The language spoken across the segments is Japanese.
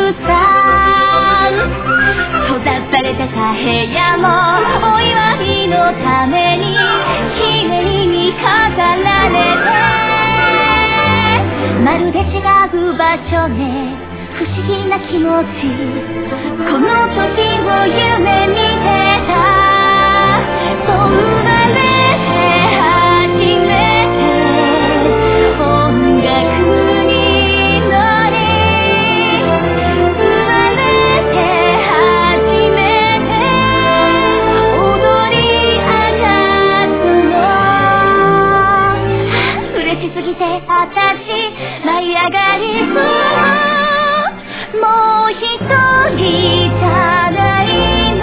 さ閉ざされてた部屋もお祝いのために綺麗に飾られて、まるで違う場所で不思議な気持ち、この時を夢見てた。そう生まれて初めて音楽に乗り、生まれて初めて踊り明かすの。嬉しすぎて私舞い上がりそう。もう一人じゃないの、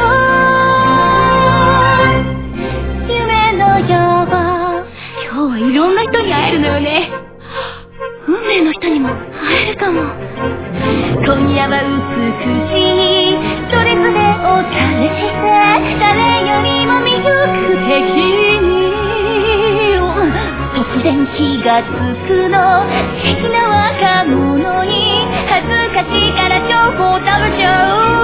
夢のよう。今日はいろんな人に会えるのよね。運命の人にも会えるかも。今夜は美しいドレスでおしゃれして誰よりも魅力的に、突然気がつくの素敵な若者に、恥ずかしいから情報食べちゃ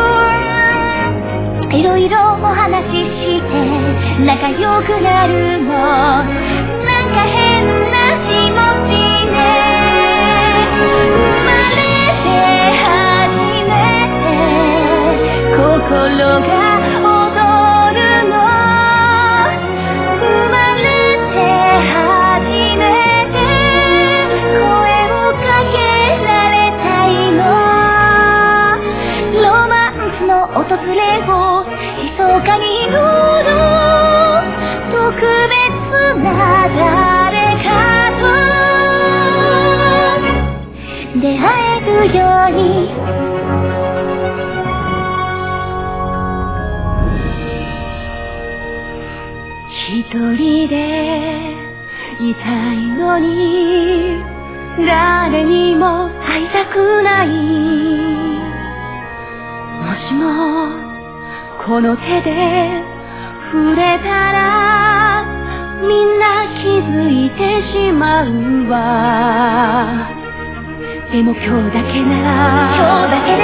う。いろいろお話しして仲良くなるの、なんか変な気持ちね。生まれて初めて心が踊るの、生まれて初めて声をかけられたいの。ロマンスの訪れを密かに乗る、特別な誰かと出会えるように。一人でいたいのに誰にも会いたくない。もしもこの手で触れたらみんな気づいてしまうわ。でも今日だけなら